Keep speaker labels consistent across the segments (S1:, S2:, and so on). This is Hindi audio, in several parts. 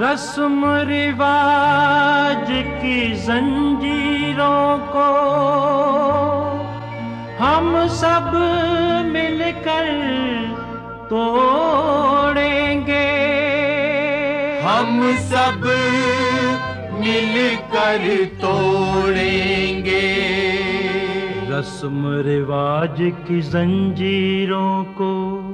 S1: रस्म रिवाज की जंजीरों को हम सब मिलकर तोड़ेंगे,
S2: हम सब मिलकर तोड़ेंगे।
S1: रस्म रिवाज की जंजीरों को,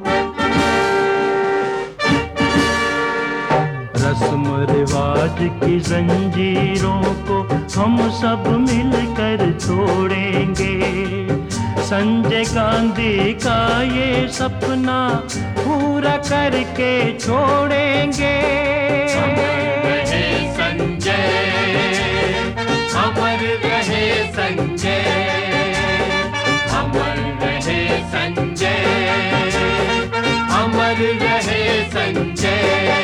S1: रस्म रिवाज की जंजीरों को हम सब मिलकर तोड़ेंगे। संजय गांधी का ये सपना पूरा करके छोड़ेंगे।
S2: अमर रहे संजय, अमर रहे संजय, अमर रहे संजय, अमर रहे संजय।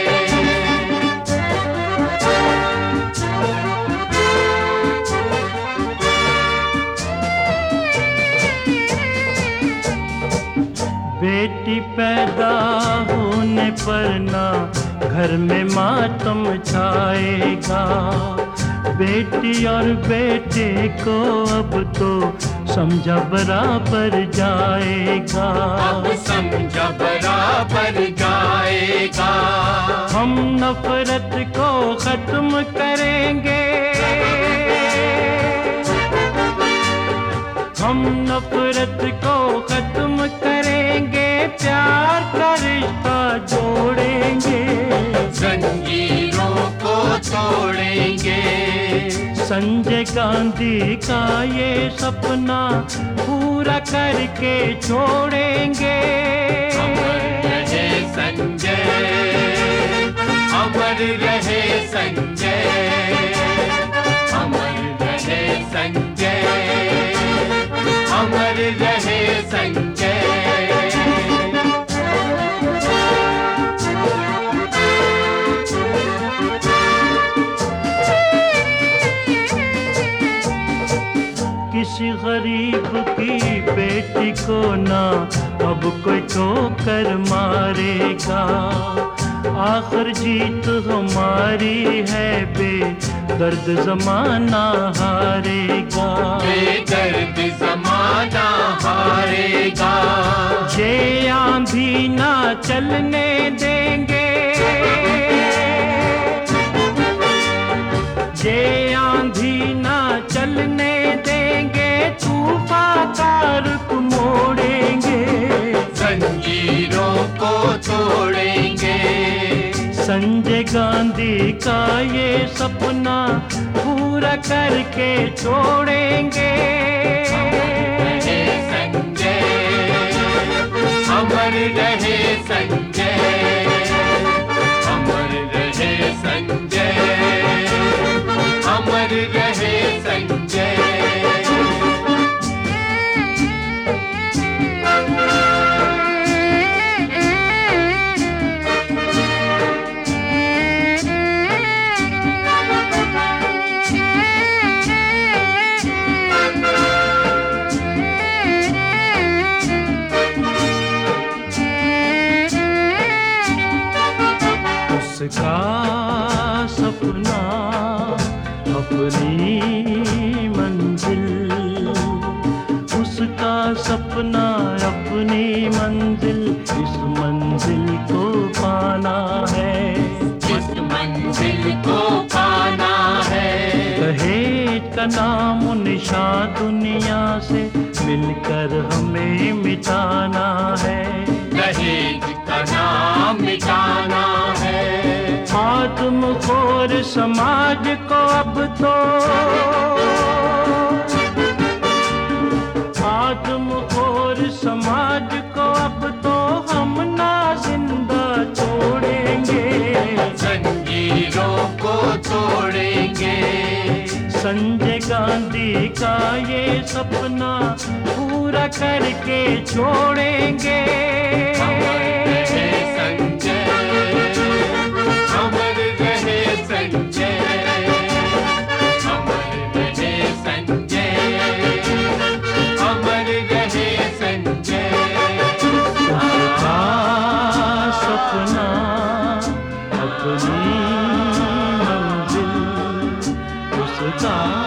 S1: बेटी पैदा होने पर ना घर में मातम छाएगा। बेटी और बेटे को अब तो समझा बराबर जाएगा,
S2: अब समझा बराबर जाएगा।
S1: हम नफरत को खत्म करेंगे, हम नफरत को खत्म करेंगे, प्यार का रिश्ता जोड़ेंगे,
S2: जंजीरों को तोड़ेंगे।
S1: संजय गांधी का ये सपना पूरा करके छोड़ेंगे।
S2: अमर रहे संजय, अमर रहे संजय, अमर रहे संजय, अमर रहे संजय।
S1: किसी गरीब की बेटी को ना अब कोई ठोकर मारेगा। आखिर जीत हमारी है, बेदर्द जमाना हारेगा,
S2: बेदर्द जमाना हारेगा।
S1: ये आंधी ना चलने देंगे, ये आंधी ना चलने देंगे, तूफान का रुख मोड़ेंगे,
S2: जंजीरों को तोड़ेंगे।
S1: संजय गांधी का ये सपना पूरा करके छोड़ेंगे।
S2: अमर रहे संजय, अमर रहे संजय, अमर रहे संजय, अमर रहे संजय।
S1: उसका सपना अपनी मंजिल, उसका सपना अपनी मंजिल, इस मंजिल को पाना है,
S2: इस मंजिल को पाना है।
S1: दहेज का नाम निशान दुनिया से मिलकर हमें मिटाना है,
S2: दहेज का नाम मिटाना है।
S1: आदमखोर समाज को अब तो, आदमखोर समाज को अब तो हम ना जिंदा छोड़ेंगे,
S2: जंजीरों को तोड़ेंगे।
S1: संजय गांधी का ये सपना पूरा करके छोड़ेंगे।
S2: अमर रहे संजय, अमर रहे संजय, अमर रहे संजय, अमर रहे संजय।
S1: सपना अपनी कहाँ